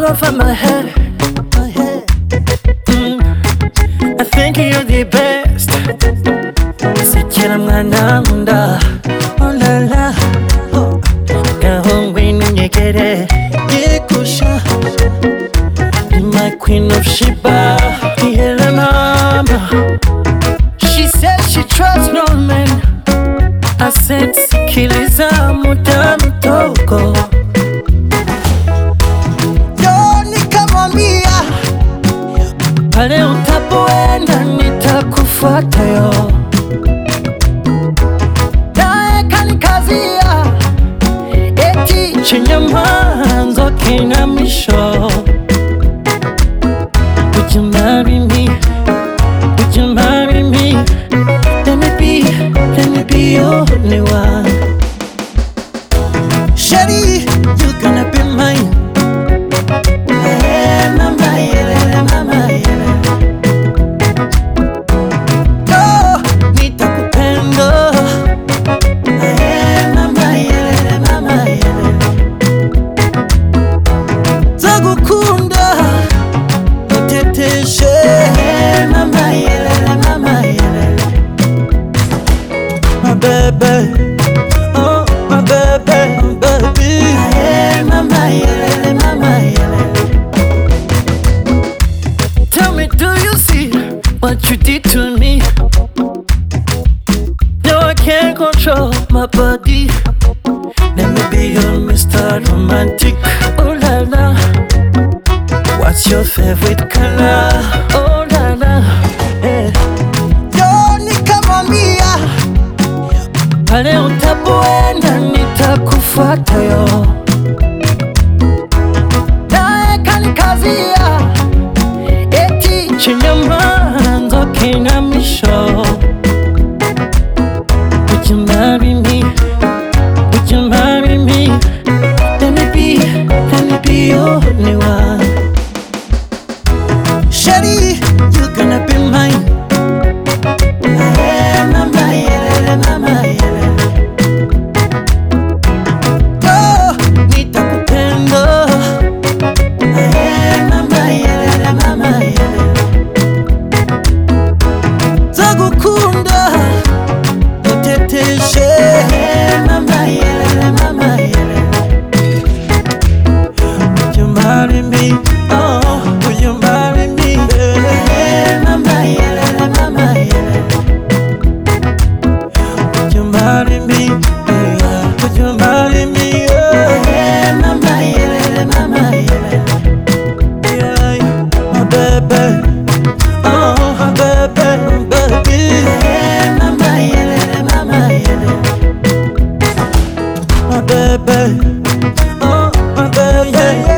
over my head. I think you're the best. Sekera mwana nkunda, oh la la, gahongwe n'unyegere yegusha. Be my queen of Sheba, ihele mama. She said she trusts no man. I said sikiliza muda mdogo. Pale utapoenda nitakufuata yo. Nae kanikazia eti chenye mwanzo kina mwisho. Would you marry me? Would you marry me? Let me be your only one. Shawty, you're gonna be mine. Baby, oh my baby, baby. Mama, tell me, do you see what you did to me? No, I can't control my body. Let me be your Mr. Romantic. Oh la la, what's your favorite color? Oh la la, yeah. Pale utapoenda nitakufuata yo. Nae kanikazia eti chenye mwanzo kina mwisho. Would you marry me? Would you marry me? Let me be your only one. Shawty, you're gonna be mine. Marry me, yeah. Would you marry me, yeah. Mama, yeah. My baby, oh my baby, baby. Mama, my baby, oh my baby.